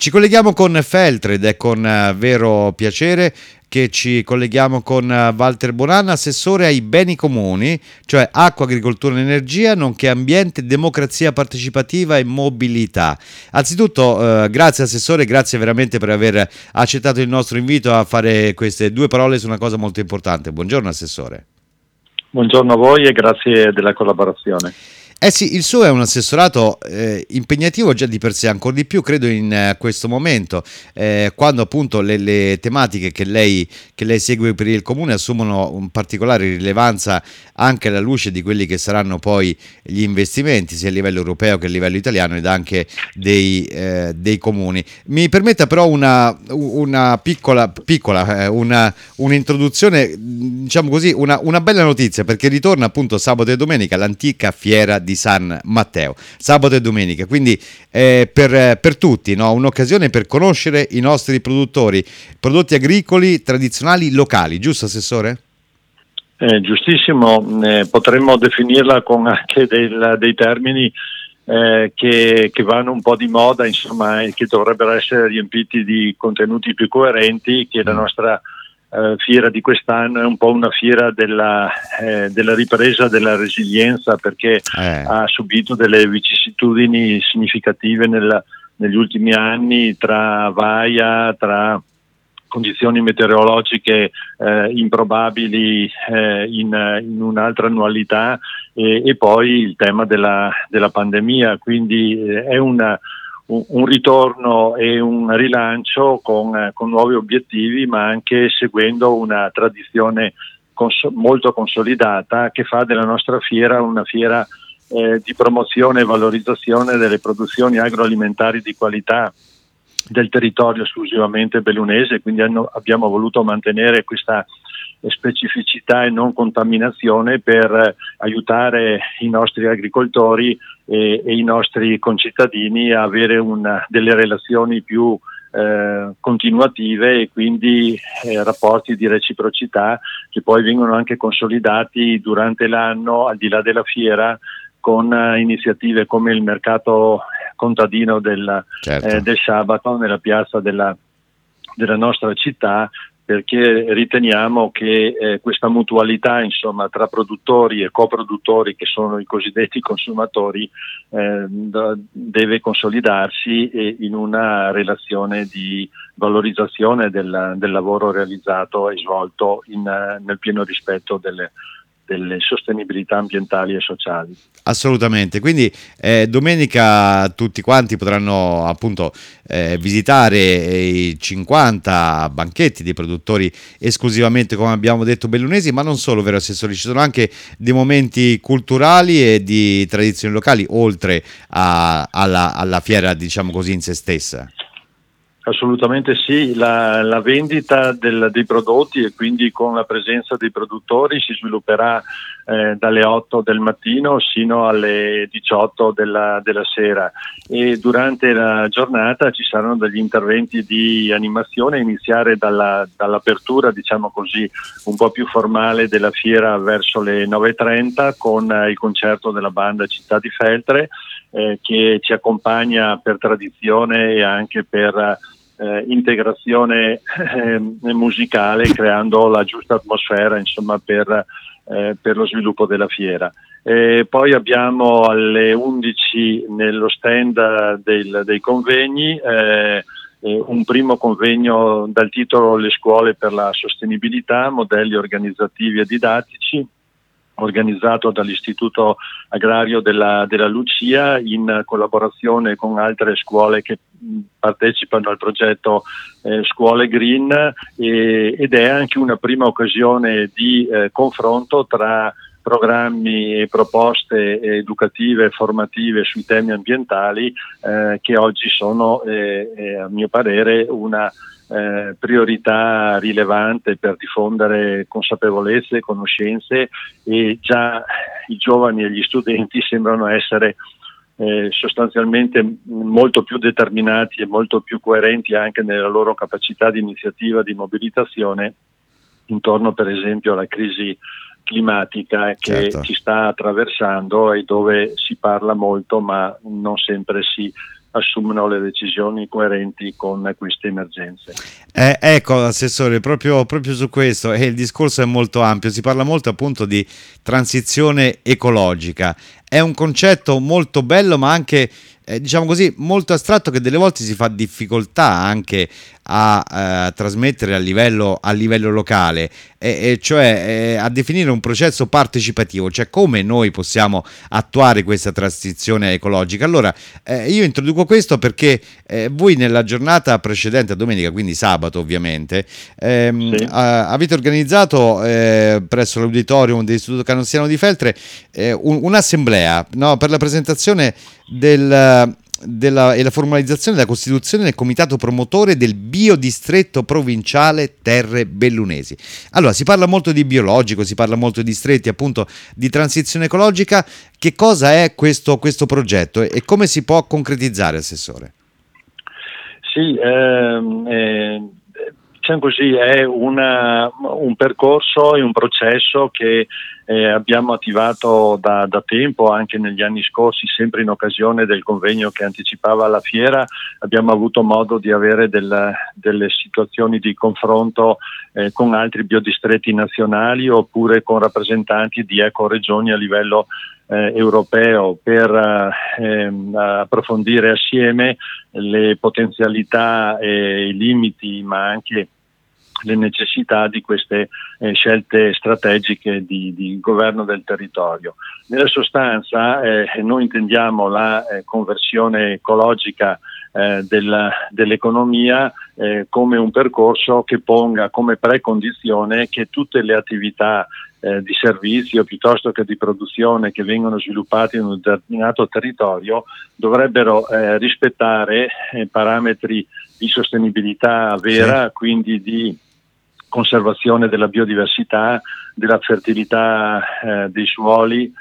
Ci colleghiamo con Feltre ed è con vero piacere che ci colleghiamo con Walter Bonanna, assessore ai beni comuni, cioè acqua, agricoltura e energia, nonché ambiente, democrazia partecipativa e mobilità. Anzitutto, grazie assessore, grazie veramente per aver accettato il nostro invito a fare queste due parole su una cosa molto importante. Buongiorno assessore. Buongiorno a voi e grazie della collaborazione. Eh sì, il suo è un assessorato impegnativo già di per sé, ancora di più credo in questo momento, quando appunto le tematiche che lei segue per il comune assumono un particolare rilevanza anche alla luce di quelli che saranno poi gli investimenti sia a livello europeo che a livello italiano ed anche dei comuni. Mi permetta però una piccola un'introduzione, diciamo così, una bella notizia, perché ritorna appunto sabato e domenica l'antica fiera di San Matteo, sabato e domenica, quindi per tutti, no? Un'occasione per conoscere i nostri produttori, prodotti agricoli tradizionali locali, giusto assessore? Giustissimo, potremmo definirla con anche dei termini che vanno un po' di moda, insomma, e che dovrebbero essere riempiti di contenuti più coerenti, che la nostra fiera di quest'anno è un po' una fiera della ripresa, della resilienza, perché ha subito delle vicissitudini significative negli ultimi anni, tra avaia, tra condizioni meteorologiche improbabili in un'altra annualità e poi il tema della pandemia, quindi è un ritorno e un rilancio con nuovi obiettivi, ma anche seguendo una tradizione molto consolidata che fa della nostra fiera una fiera di promozione e valorizzazione delle produzioni agroalimentari di qualità del territorio esclusivamente bellunese, quindi abbiamo voluto mantenere questa specificità e non contaminazione per aiutare i nostri agricoltori e i nostri concittadini a avere delle relazioni più continuative e quindi rapporti di reciprocità che poi vengono anche consolidati durante l'anno al di là della fiera con iniziative come il mercato contadino del sabato nella piazza della nostra città, perché riteniamo che questa mutualità, insomma, tra produttori e coproduttori, che sono i cosiddetti consumatori, deve consolidarsi in una relazione di valorizzazione del lavoro realizzato e svolto nel pieno rispetto delle sostenibilità ambientali e sociali. Assolutamente, quindi domenica tutti quanti potranno appunto visitare i 50 banchetti di produttori esclusivamente, come abbiamo detto, bellunesi, ma non solo, vero assessore? Ci sono anche dei momenti culturali e di tradizioni locali oltre alla fiera, diciamo così, in se stessa. Assolutamente sì, la vendita dei prodotti e quindi con la presenza dei produttori si svilupperà dalle 8 del mattino sino alle 18 della sera, e durante la giornata ci saranno degli interventi di animazione, a iniziare dall'apertura, diciamo così, un po' più formale della fiera verso le 9:30 con il concerto della banda Città di Feltre, che ci accompagna per tradizione e anche per integrazione musicale, creando la giusta atmosfera, insomma, per lo sviluppo della fiera. Poi abbiamo alle 11 nello stand dei convegni un primo convegno dal titolo Le scuole per la sostenibilità, modelli organizzativi e didattici, organizzato dall'Istituto Agrario della Lucia in collaborazione con altre scuole che partecipano al progetto Scuole Green, ed è anche una prima occasione di confronto tra programmi e proposte educative e formative sui temi ambientali che oggi sono a mio parere una priorità rilevante per diffondere consapevolezze, conoscenze, e già i giovani e gli studenti sembrano essere sostanzialmente molto più determinati e molto più coerenti anche nella loro capacità di iniziativa, di mobilitazione intorno per esempio alla crisi climatica che ci sta attraversando e dove si parla molto ma non sempre si assumono le decisioni coerenti con queste emergenze. Ecco, Assessore, proprio su questo, il discorso è molto ampio, si parla molto appunto di transizione ecologica, è un concetto molto bello ma anche diciamo così molto astratto, che delle volte si fa difficoltà anche a trasmettere a livello locale, cioè a definire un processo partecipativo, cioè come noi possiamo attuare questa transizione ecologica. Allora io introduco questo perché voi nella giornata precedente a domenica, quindi sabato ovviamente, Sì. avete organizzato presso l'auditorium dell'Istituto Canonziano di Feltre un'assemblea, no, per la presentazione e la formalizzazione della costituzione del comitato promotore del biodistretto provinciale Terre Bellunesi. Allora, si parla molto di biologico, si parla molto di distretti, appunto di transizione ecologica. Che cosa è questo progetto e come si può concretizzare, Assessore? Sì, diciamo così, è un percorso e un processo che abbiamo attivato da tempo, anche negli anni scorsi, sempre in occasione del convegno che anticipava la fiera. Abbiamo avuto modo di avere delle situazioni di confronto con altri biodistretti nazionali oppure con rappresentanti di ecoregioni a livello europeo per approfondire assieme le potenzialità e i limiti, ma anche le necessità di queste scelte strategiche di governo del territorio. Nella sostanza noi intendiamo la conversione ecologica dell'economia come un percorso che ponga come precondizione che tutte le attività di servizio piuttosto che di produzione che vengono sviluppate in un determinato territorio dovrebbero rispettare parametri di sostenibilità vera, sì, quindi di conservazione della biodiversità, della fertilità dei suoli,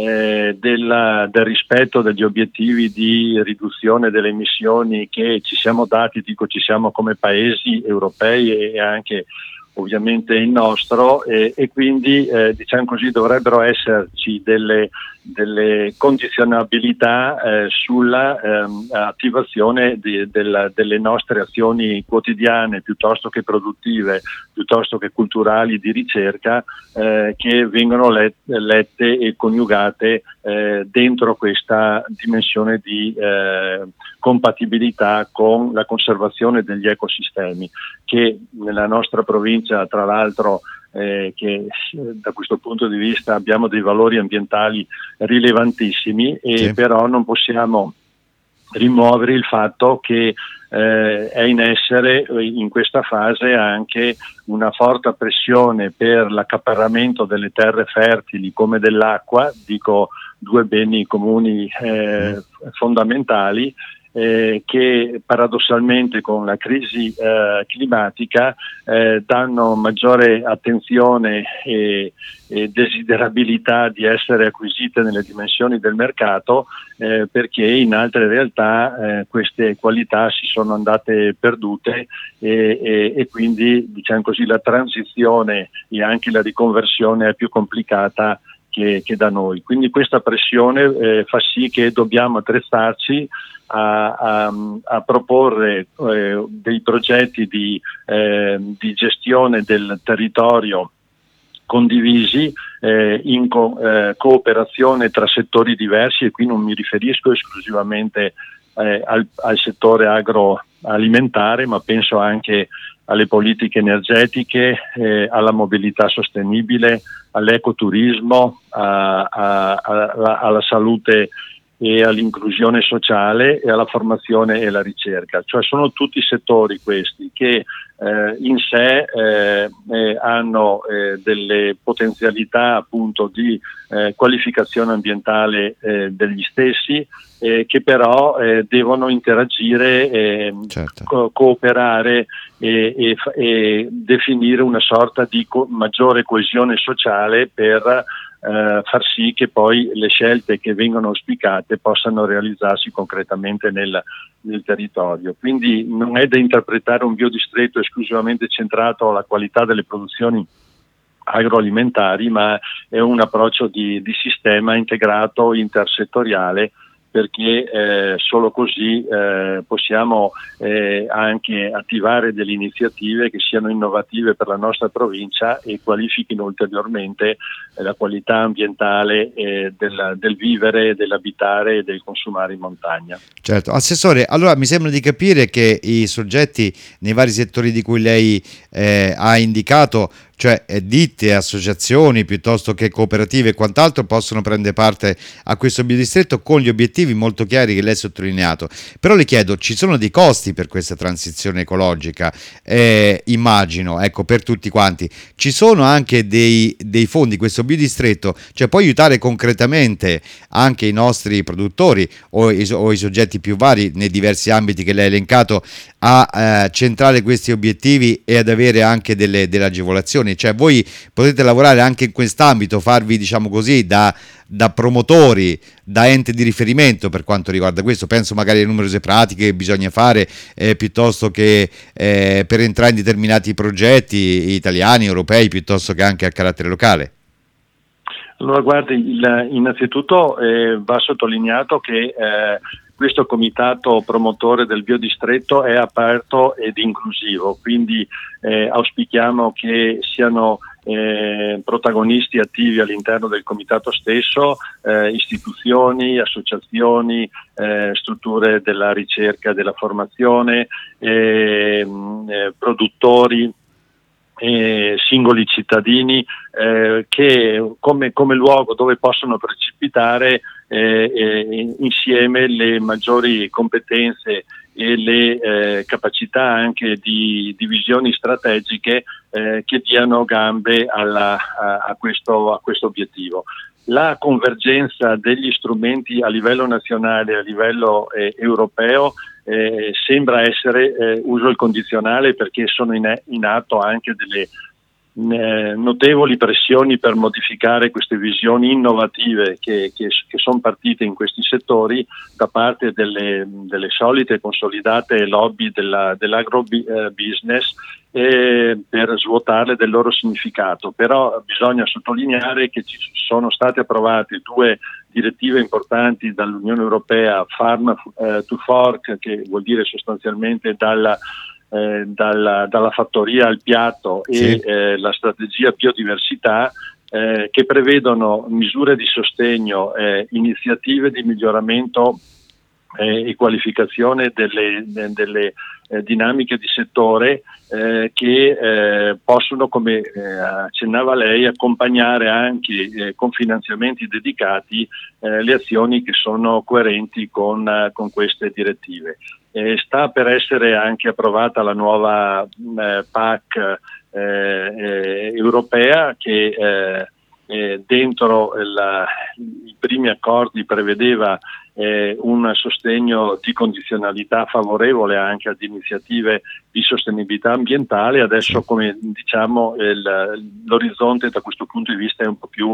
del rispetto degli obiettivi di riduzione delle emissioni che ci siamo dati, ci siamo come paesi europei e anche ovviamente il nostro, e quindi diciamo così dovrebbero esserci delle condizionabilità sulla attivazione delle nostre azioni quotidiane piuttosto che produttive, piuttosto che culturali di ricerca, che vengono lette e coniugate dentro questa dimensione di compatibilità con la conservazione degli ecosistemi, che nella nostra provincia, tra l'altro, che da questo punto di vista abbiamo dei valori ambientali rilevantissimi, e sì, però non possiamo rimuovere il fatto che è in essere in questa fase anche una forte pressione per l'accaparramento delle terre fertili come dell'acqua, dico due beni comuni fondamentali, che paradossalmente con la crisi climatica danno maggiore attenzione e desiderabilità di essere acquisite nelle dimensioni del mercato, perché in altre realtà queste qualità si sono andate perdute e quindi, diciamo così, la transizione e anche la riconversione è più complicata che da noi. Quindi questa pressione fa sì che dobbiamo attrezzarci a proporre dei progetti di gestione del territorio condivisi in cooperazione tra settori diversi, e qui non mi riferisco esclusivamente al settore agroalimentare, ma penso anche alle politiche energetiche, alla mobilità sostenibile, all'ecoturismo, alla salute e all'inclusione sociale e alla formazione e alla ricerca. Cioè sono tutti settori questi che in sé hanno delle potenzialità appunto di qualificazione ambientale degli stessi, che però devono interagire, certo, cooperare e definire una sorta di maggiore coesione sociale per far sì che poi le scelte che vengono auspicate possano realizzarsi concretamente nel territorio. Quindi non è da interpretare un biodistretto esclusivamente centrato alla qualità delle produzioni agroalimentari, ma è un approccio di sistema integrato intersettoriale perché solo così possiamo anche attivare delle iniziative che siano innovative per la nostra provincia e qualifichino ulteriormente la qualità ambientale del vivere, dell'abitare e del consumare in montagna. Certo, Assessore, allora mi sembra di capire che i soggetti nei vari settori di cui lei ha indicato, cioè ditte, associazioni piuttosto che cooperative e quant'altro, possono prendere parte a questo biodistretto con gli obiettivi molto chiari che lei ha sottolineato. Però le chiedo, ci sono dei costi per questa transizione ecologica? Immagino, ecco, per tutti quanti. Ci sono anche dei fondi, questo biodistretto, cioè può aiutare concretamente anche i nostri produttori o i soggetti più vari nei diversi ambiti che lei ha elencato a centrare questi obiettivi e ad avere anche delle agevolazioni, cioè voi potete lavorare anche in quest'ambito, farvi diciamo così da promotori, da ente di riferimento per quanto riguarda questo. Penso magari alle numerose pratiche che bisogna fare piuttosto che per entrare in determinati progetti italiani, europei, piuttosto che anche a carattere locale. Allora guardi, innanzitutto va sottolineato che questo comitato promotore del biodistretto è aperto ed inclusivo, quindi auspichiamo che siano protagonisti attivi all'interno del comitato stesso, istituzioni, associazioni, strutture della ricerca e della formazione, produttori, singoli cittadini che come luogo dove possono precipitare insieme le maggiori competenze e le capacità anche di visioni strategiche che diano gambe a questo obiettivo. La convergenza degli strumenti a livello nazionale e a livello europeo sembra essere uso il condizionale, perché sono in atto anche delle notevoli pressioni per modificare queste visioni innovative che sono partite in questi settori da parte delle solite consolidate lobby dell'agrobusiness per svuotarle del loro significato. Però bisogna sottolineare che ci sono state approvate 2 direttive importanti dall'Unione Europea, Farm to Fork, che vuol dire sostanzialmente dalla fattoria al piatto, sì, e la strategia biodiversità, che prevedono misure di sostegno, iniziative di miglioramento e qualificazione delle dinamiche di settore che possono, come accennava lei, accompagnare anche con finanziamenti dedicati le azioni che sono coerenti con queste direttive. Sta per essere anche approvata la nuova PAC europea, che dentro i primi accordi prevedeva un sostegno di condizionalità favorevole anche ad iniziative di sostenibilità ambientale. Adesso, come diciamo, l'orizzonte da questo punto di vista è un po' più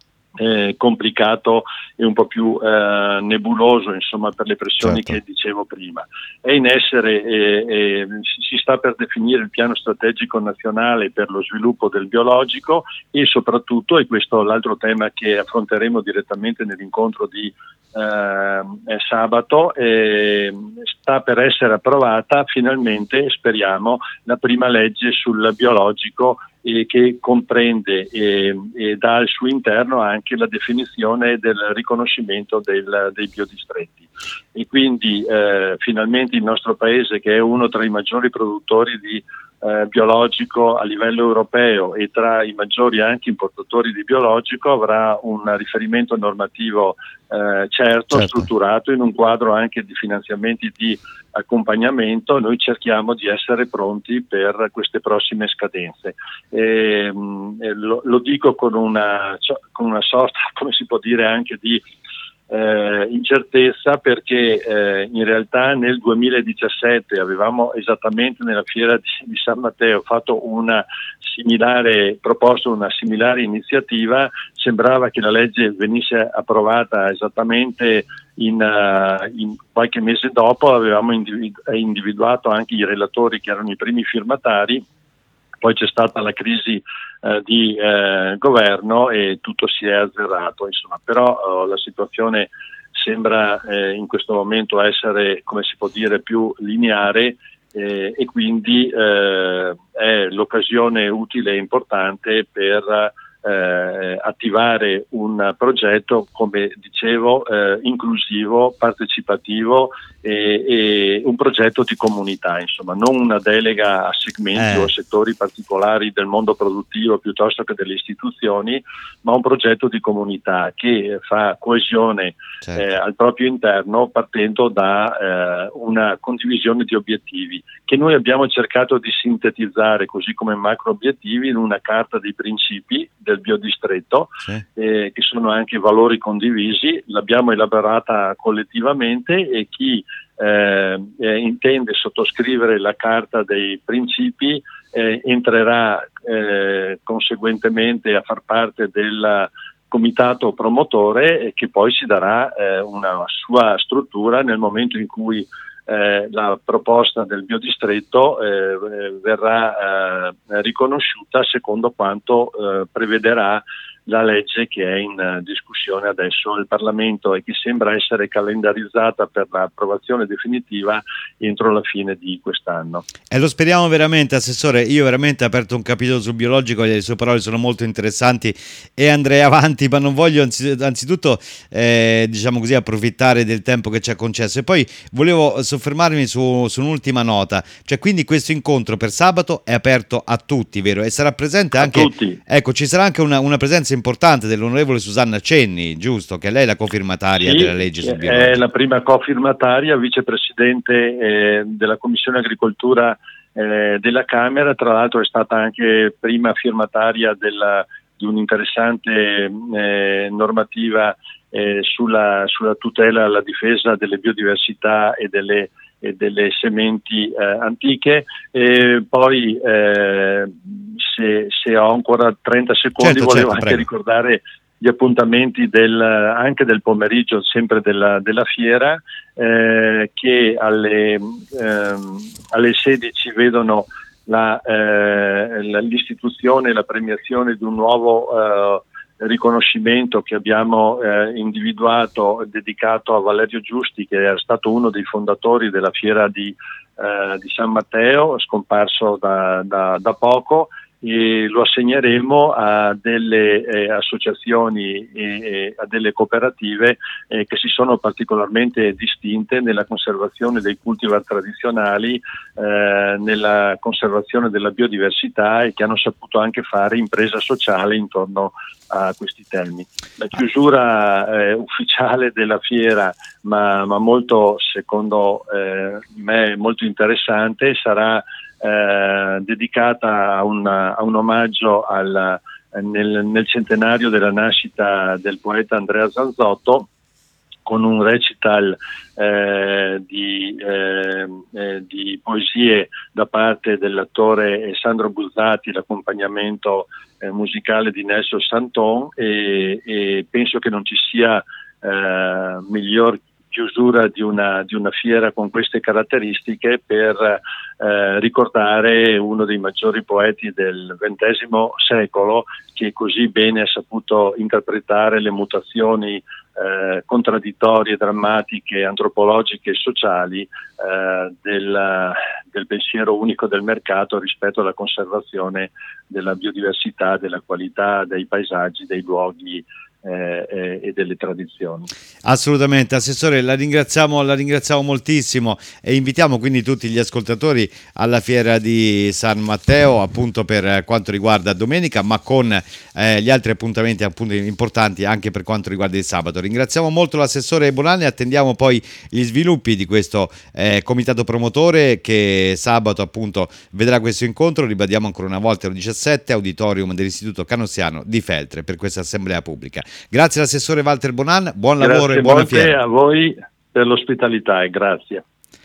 complicato e un po' più nebuloso, insomma, per le pressioni che dicevo prima. È in essere, si sta per definire il piano strategico nazionale per lo sviluppo del biologico, e soprattutto, e questo è l'altro tema che affronteremo direttamente nell'incontro di sabato, sta per essere approvata finalmente, speriamo, la prima legge sul biologico, che comprende e dà al suo interno anche la definizione del riconoscimento dei biodistretti. E quindi finalmente il nostro paese, che è uno tra i maggiori produttori di biologico a livello europeo e tra i maggiori anche importatori di biologico, avrà un riferimento normativo certo, strutturato in un quadro anche di finanziamenti di accompagnamento. Noi cerchiamo di essere pronti per queste prossime scadenze. Lo dico con una sorta, come si può dire, anche di incertezza, perché in realtà nel 2017 avevamo esattamente nella fiera di San Matteo proposto una similare iniziativa. Sembrava che la legge venisse approvata esattamente in qualche mese dopo. Avevamo individuato anche i relatori, che erano i primi firmatari. Poi c'è stata la crisi di governo e tutto si è azzerato, insomma. Però la situazione sembra in questo momento essere, come si può dire, più lineare, e quindi è l'occasione utile e importante per attivare un progetto, come dicevo, inclusivo, partecipativo e un progetto di comunità, insomma, non una delega a segmenti o a settori particolari del mondo produttivo piuttosto che delle istituzioni, ma un progetto di comunità che fa coesione al proprio interno, partendo da una condivisione di obiettivi che noi abbiamo cercato di sintetizzare, così come macro obiettivi, in una carta dei principi del biodistretto, che sono anche valori condivisi. L'abbiamo elaborata collettivamente e chi intende sottoscrivere la carta dei principi entrerà conseguentemente a far parte del comitato promotore, che poi si darà una sua struttura nel momento in cui la proposta del biodistretto verrà riconosciuta secondo quanto prevederà la legge che è in discussione adesso al Parlamento e che sembra essere calendarizzata per l'approvazione definitiva entro la fine di quest'anno. E lo speriamo veramente, Assessore. Io veramente ho aperto un capitolo sul biologico, le sue parole sono molto interessanti e andrei avanti, ma non voglio anzitutto diciamo così, approfittare del tempo che ci ha concesso. E poi volevo soffermarmi su un'ultima nota, cioè quindi questo incontro per sabato è aperto a tutti, vero? E sarà presente anche, ecco, ci sarà anche una presenza importante dell'onorevole Susanna Cenni, giusto? Che lei è la cofirmataria della legge sul biologico. È la prima cofirmataria, vicepresidente della Commissione Agricoltura della Camera, tra l'altro è stata anche prima firmataria di un'interessante normativa sulla tutela e alla difesa delle biodiversità e delle sementi antiche. Poi se ho ancora 30 secondi, volevo anche ricordare gli appuntamenti anche del pomeriggio, sempre della fiera, che alle 16 vedono l'istituzione e la premiazione di un nuovo riconoscimento che abbiamo individuato, dedicato a Valerio Giusti, che era stato uno dei fondatori della fiera di San Matteo, scomparso da poco, e lo assegneremo a delle associazioni e a delle cooperative che si sono particolarmente distinte nella conservazione dei cultivar tradizionali, nella conservazione della biodiversità, e che hanno saputo anche fare impresa sociale intorno a questi temi. La chiusura ufficiale della fiera, ma molto, secondo me, molto interessante, sarà dedicata a un omaggio nel centenario della nascita del poeta Andrea Zanzotto, con un recital di poesie da parte dell'attore Sandro Buzzati, l'accompagnamento musicale di Nelson Santon, e penso che non ci sia miglior chiusura di una fiera con queste caratteristiche per ricordare uno dei maggiori poeti del XX secolo, che così bene ha saputo interpretare le mutazioni contraddittorie, drammatiche, antropologiche e sociali del pensiero unico del mercato rispetto alla conservazione della biodiversità, della qualità dei paesaggi, dei luoghi e delle tradizioni. Assolutamente, Assessore, la ringraziamo moltissimo e invitiamo quindi tutti gli ascoltatori alla fiera di San Matteo, appunto per quanto riguarda domenica, ma con gli altri appuntamenti importanti anche per quanto riguarda il sabato. Ringraziamo molto l'Assessore Bonanni e attendiamo poi gli sviluppi di questo comitato promotore che sabato appunto vedrà questo incontro. Ribadiamo ancora una volta alle 17, auditorium dell'Istituto Canossiano di Feltre, per questa assemblea pubblica. Grazie all'assessore Walter Bonan, buon lavoro e buona fiera. Grazie a voi per l'ospitalità e grazie.